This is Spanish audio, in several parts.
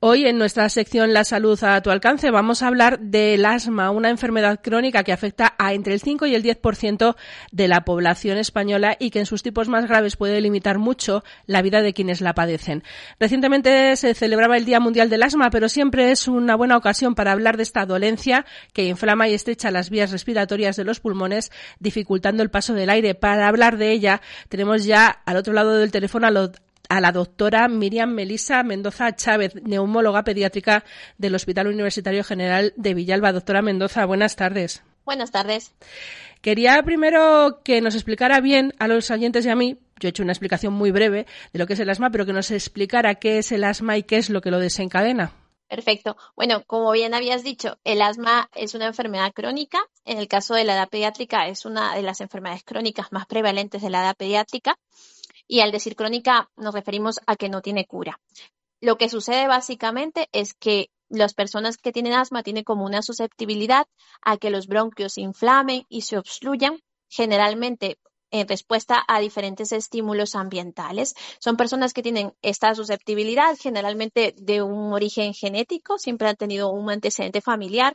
Hoy en nuestra sección La salud a tu alcance vamos a hablar del asma, una enfermedad crónica que afecta a entre el 5 y el 10% de la población española y que en sus tipos más graves puede limitar mucho la vida de quienes la padecen. Recientemente se celebraba el Día Mundial del Asma, pero siempre es una buena ocasión para hablar de esta dolencia que inflama y estrecha las vías respiratorias de los pulmones, dificultando el paso del aire. Para hablar de ella tenemos ya al otro lado del teléfono a la doctora Miriam Melisa Mendoza Chávez, neumóloga pediátrica del Hospital Universitario General de Villalba. Doctora Mendoza, buenas tardes. Buenas tardes. Quería primero que nos explicara bien a los oyentes y a mí, yo he hecho una explicación muy breve de lo que es el asma, pero que nos explicara qué es el asma y qué es lo que lo desencadena. Perfecto. Bueno, como bien habías dicho, el asma es una enfermedad crónica. En el caso de la edad pediátrica es una de las enfermedades crónicas más prevalentes de la edad pediátrica. Y al decir crónica nos referimos a que no tiene cura. Lo que sucede básicamente es que las personas que tienen asma tienen como una susceptibilidad a que los bronquios se inflamen y se obstruyan, generalmente en respuesta a diferentes estímulos ambientales. Son personas que tienen esta susceptibilidad generalmente de un origen genético, siempre han tenido un antecedente familiar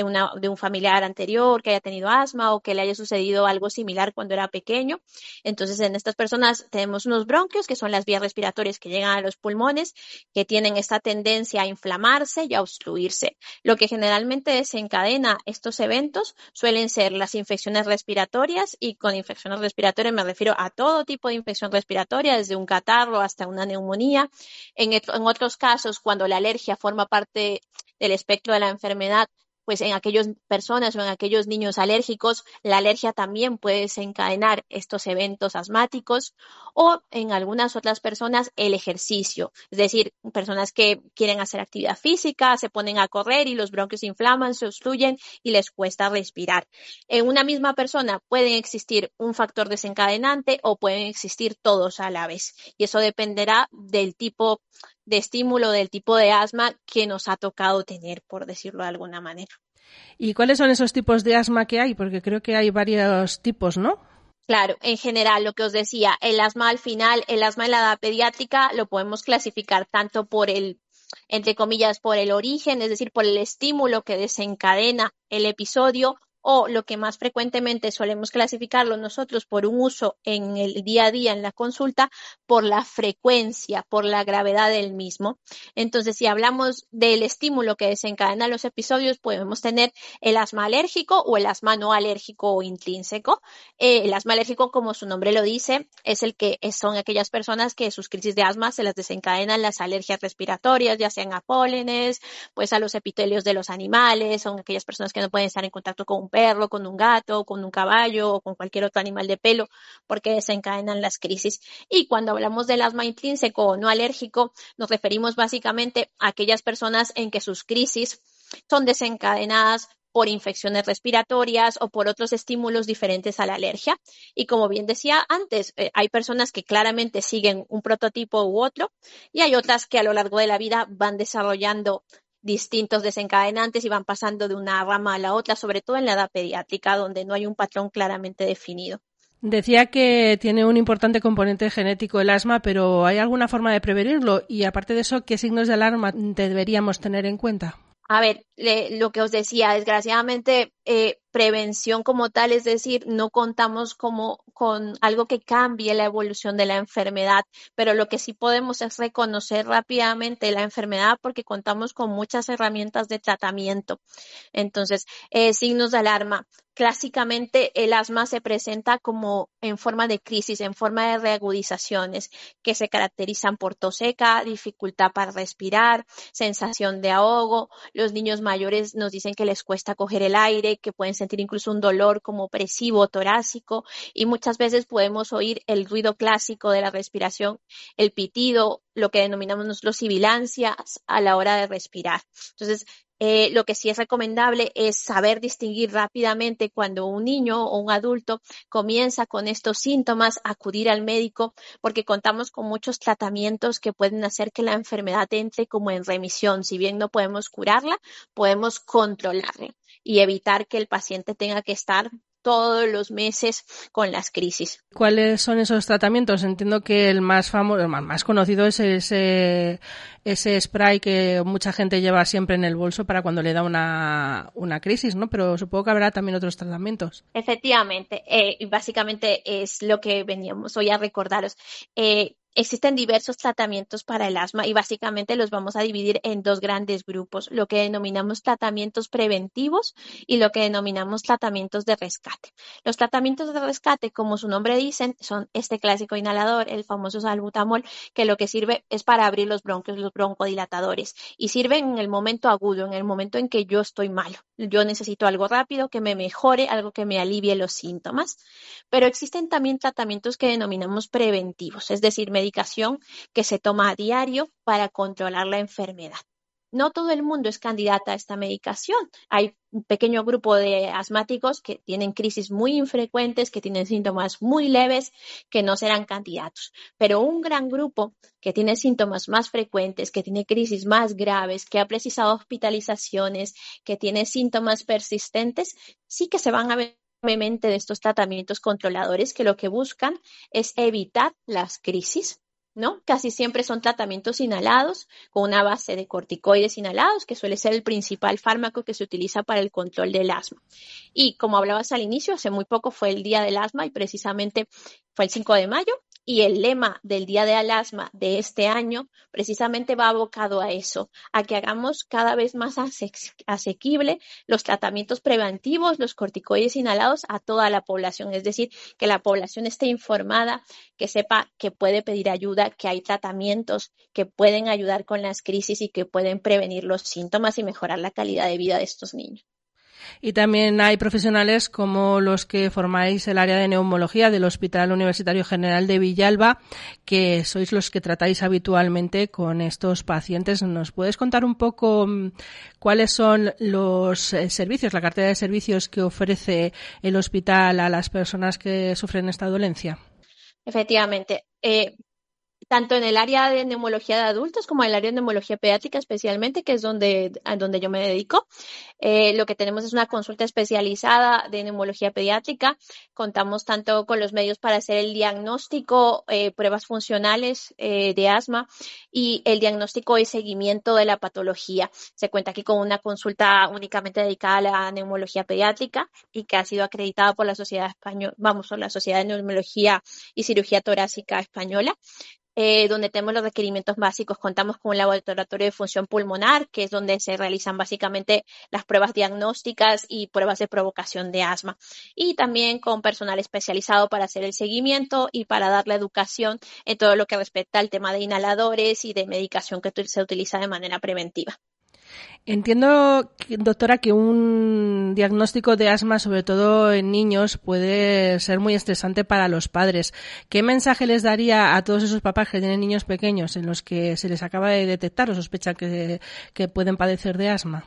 de un familiar anterior que haya tenido asma o que le haya sucedido algo similar cuando era pequeño. Entonces, en estas personas tenemos unos bronquios, que son las vías respiratorias que llegan a los pulmones, que tienen esta tendencia a inflamarse y a obstruirse. Lo que generalmente desencadena estos eventos suelen ser las infecciones respiratorias, y con infecciones respiratorias me refiero a todo tipo de infección respiratoria, desde un catarro hasta una neumonía. En otros casos, cuando la alergia forma parte del espectro de la enfermedad, pues en aquellas personas o en aquellos niños alérgicos, la alergia también puede desencadenar estos eventos asmáticos, o en algunas otras personas el ejercicio, es decir, personas que quieren hacer actividad física, se ponen a correr y los bronquios se inflaman, se obstruyen y les cuesta respirar. En una misma persona pueden existir un factor desencadenante o pueden existir todos a la vez, y eso dependerá del tipo de estímulo, del tipo de asma que nos ha tocado tener, por decirlo de alguna manera. ¿Y cuáles son esos tipos de asma que hay? Porque creo que hay varios tipos, ¿no? Claro, en general, lo que os decía, el asma al final, el asma en la edad pediátrica lo podemos clasificar tanto por entre comillas, por el origen, es decir, por el estímulo que desencadena el episodio, o lo que más frecuentemente solemos clasificarlo nosotros por un uso en el día a día en la consulta, por la frecuencia, por la gravedad del mismo. Entonces, si hablamos del estímulo que desencadena los episodios, podemos tener el asma alérgico o el asma no alérgico o intrínseco. El asma alérgico, como su nombre lo dice, es el que son aquellas personas que sus crisis de asma se las desencadenan las alergias respiratorias, ya sean a pólenes, pues a los epitelios de los animales, son aquellas personas que no pueden estar en contacto con un perro, con un gato, con un caballo o con cualquier otro animal de pelo, porque desencadenan las crisis. Y cuando hablamos del asma intrínseco o no alérgico, nos referimos básicamente a aquellas personas en que sus crisis son desencadenadas por infecciones respiratorias o por otros estímulos diferentes a la alergia. Y como bien decía antes, hay personas que claramente siguen un prototipo u otro, y hay otras que a lo largo de la vida van desarrollando distintos desencadenantes y van pasando de una rama a la otra, sobre todo en la edad pediátrica, donde no hay un patrón claramente definido. Decía que tiene un importante componente genético el asma, pero ¿hay alguna forma de prevenirlo? Y aparte de eso, ¿qué signos de alarma deberíamos tener en cuenta? A ver, lo que os decía, desgraciadamente, prevención como tal, es decir, no contamos con algo que cambie la evolución de la enfermedad, pero lo que sí podemos es reconocer rápidamente la enfermedad porque contamos con muchas herramientas de tratamiento. Entonces, signos de alarma. Clásicamente, el asma se presenta como en forma de crisis, en forma de reagudizaciones, que se caracterizan por tos seca, dificultad para respirar, sensación de ahogo. Los niños mayores nos dicen que les cuesta coger el aire, que pueden sentir incluso un dolor como opresivo, torácico, y muchas veces podemos oír el ruido clásico de la respiración, el pitido, lo que denominamos nosotros sibilancias a la hora de respirar. Entonces, lo que sí es recomendable es saber distinguir rápidamente cuando un niño o un adulto comienza con estos síntomas, acudir al médico, porque contamos con muchos tratamientos que pueden hacer que la enfermedad entre como en remisión. Si bien no podemos curarla, podemos controlarla y evitar que el paciente tenga que estar todos los meses con las crisis. ¿Cuáles son esos tratamientos? Entiendo que el más famoso, el más conocido es ese spray que mucha gente lleva siempre en el bolso para cuando le da una crisis, ¿no? Pero supongo que habrá también otros tratamientos. Efectivamente, básicamente es lo que veníamos hoy a recordaros. Existen diversos tratamientos para el asma y básicamente los vamos a dividir en dos grandes grupos, lo que denominamos tratamientos preventivos y lo que denominamos tratamientos de rescate. Los tratamientos de rescate, como su nombre dicen, son este clásico inhalador, el famoso salbutamol, que lo que sirve es para abrir los bronquios, los broncodilatadores, y sirven en el momento agudo, en el momento en que yo estoy malo. Yo necesito algo rápido que me mejore, algo que me alivie los síntomas. Pero existen también tratamientos que denominamos preventivos, es decir, medicación que se toma a diario para controlar la enfermedad. No todo el mundo es candidata a esta medicación. Hay un pequeño grupo de asmáticos que tienen crisis muy infrecuentes, que tienen síntomas muy leves, que no serán candidatos. Pero un gran grupo que tiene síntomas más frecuentes, que tiene crisis más graves, que ha precisado hospitalizaciones, que tiene síntomas persistentes, sí que se van a ver de estos tratamientos controladores que lo que buscan es evitar las crisis, ¿no? Casi siempre son tratamientos inhalados con una base de corticoides inhalados, que suele ser el principal fármaco que se utiliza para el control del asma. Y como hablabas al inicio, hace muy poco fue el Día del Asma y precisamente fue el 5 de mayo. Y el lema del Día del Asma de este año precisamente va abocado a eso, a que hagamos cada vez más asequible los tratamientos preventivos, los corticoides inhalados a toda la población. Es decir, que la población esté informada, que sepa que puede pedir ayuda, que hay tratamientos que pueden ayudar con las crisis y que pueden prevenir los síntomas y mejorar la calidad de vida de estos niños. Y también hay profesionales como los que formáis el área de neumología del Hospital Universitario General de Villalba, que sois los que tratáis habitualmente con estos pacientes. ¿Nos puedes contar un poco cuáles son los servicios, la cartera de servicios que ofrece el hospital a las personas que sufren esta dolencia? Efectivamente. Tanto en el área de neumología de adultos como en el área de neumología pediátrica especialmente, que es a donde yo me dedico. Lo que tenemos es una consulta especializada de neumología pediátrica. Contamos tanto con los medios para hacer el diagnóstico, pruebas funcionales de asma y el diagnóstico y seguimiento de la patología. Se cuenta aquí con una consulta únicamente dedicada a la neumología pediátrica y que ha sido acreditada por la Sociedad por la Sociedad de Neumología y Cirugía Torácica Española. Donde tenemos los requerimientos básicos. Contamos con un laboratorio de función pulmonar, que es donde se realizan básicamente las pruebas diagnósticas y pruebas de provocación de asma. Y también con personal especializado para hacer el seguimiento y para dar la educación en todo lo que respecta al tema de inhaladores y de medicación que se utiliza de manera preventiva. Entiendo, doctora, que un diagnóstico de asma, sobre todo en niños, puede ser muy estresante para los padres. ¿Qué mensaje les daría a todos esos papás que tienen niños pequeños en los que se les acaba de detectar o sospechan que pueden padecer de asma?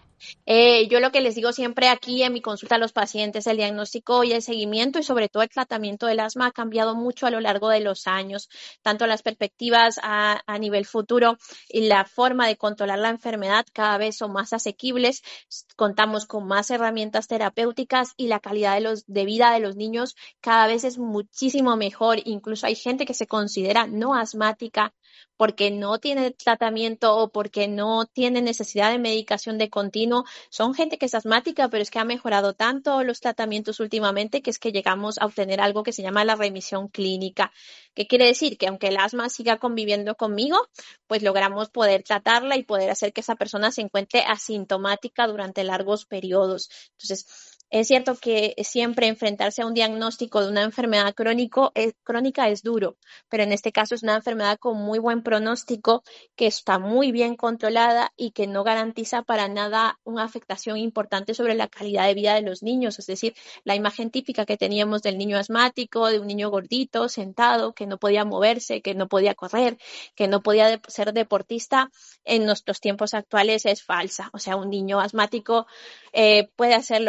Yo lo que les digo siempre aquí en mi consulta a los pacientes, el diagnóstico y el seguimiento y sobre todo el tratamiento del asma ha cambiado mucho a lo largo de los años, tanto las perspectivas a nivel futuro y la forma de controlar la enfermedad cada vez son más asequibles, contamos con más herramientas terapéuticas y la calidad de vida de los niños cada vez es muchísimo mejor, incluso hay gente que se considera no asmática porque no tiene tratamiento o porque no tiene necesidad de medicación de continuo. Son gente que es asmática, pero es que ha mejorado tanto los tratamientos últimamente que es que llegamos a obtener algo que se llama la remisión clínica. ¿Qué quiere decir? Que aunque el asma siga conviviendo conmigo, pues logramos poder tratarla y poder hacer que esa persona se encuentre asintomática durante largos periodos. Entonces, es cierto que siempre enfrentarse a un diagnóstico de una enfermedad crónica es duro, pero en este caso es una enfermedad con muy buen pronóstico, que está muy bien controlada y que no garantiza para nada una afectación importante sobre la calidad de vida de los niños. Es decir, la imagen típica que teníamos del niño asmático, de un niño gordito, sentado, que no podía moverse, que no podía correr, que no podía ser deportista, en nuestros tiempos actuales es falsa. O sea, un niño asmático puede hacer lo que él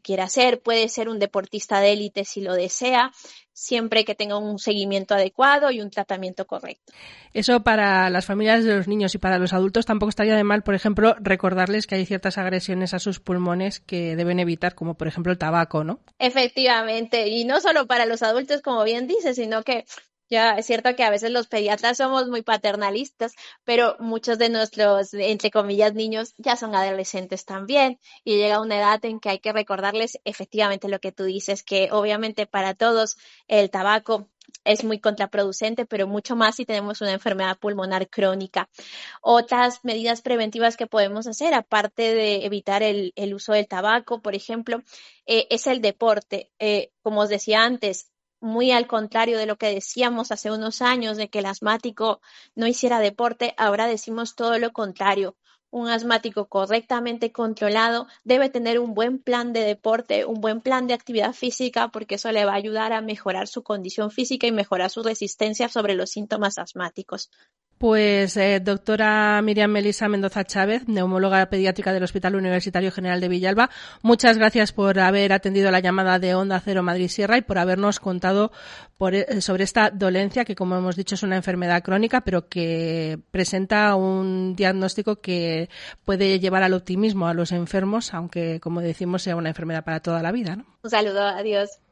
quiera hacer, puede ser un deportista de élite si lo desea, siempre que tenga un seguimiento adecuado y un tratamiento correcto. Eso para las familias de los niños y para los adultos tampoco estaría de mal, por ejemplo, recordarles que hay ciertas agresiones a sus pulmones que deben evitar, como por ejemplo el tabaco, ¿no? Efectivamente, y no solo para los adultos, como bien dices, sino que ya es cierto que a veces los pediatras somos muy paternalistas, pero muchos de nuestros, entre comillas, niños ya son adolescentes también y llega una edad en que hay que recordarles efectivamente lo que tú dices, que obviamente para todos el tabaco es muy contraproducente, pero mucho más si tenemos una enfermedad pulmonar crónica. Otras medidas preventivas que podemos hacer, aparte de evitar el uso del tabaco, por ejemplo, es el deporte. Como os decía antes, muy al contrario de lo que decíamos hace unos años de que el asmático no hiciera deporte, ahora decimos todo lo contrario. Un asmático correctamente controlado debe tener un buen plan de deporte, un buen plan de actividad física, porque eso le va a ayudar a mejorar su condición física y mejorar su resistencia sobre los síntomas asmáticos. Pues doctora Miriam Melisa Mendoza Chávez, neumóloga pediátrica del Hospital Universitario General de Villalba, muchas gracias por haber atendido la llamada de Onda Cero Madrid Sierra y por habernos contado sobre esta dolencia que, como hemos dicho, es una enfermedad crónica, pero que presenta un diagnóstico que puede llevar al optimismo a los enfermos, aunque, como decimos, sea una enfermedad para toda la vida, ¿no? Un saludo, adiós.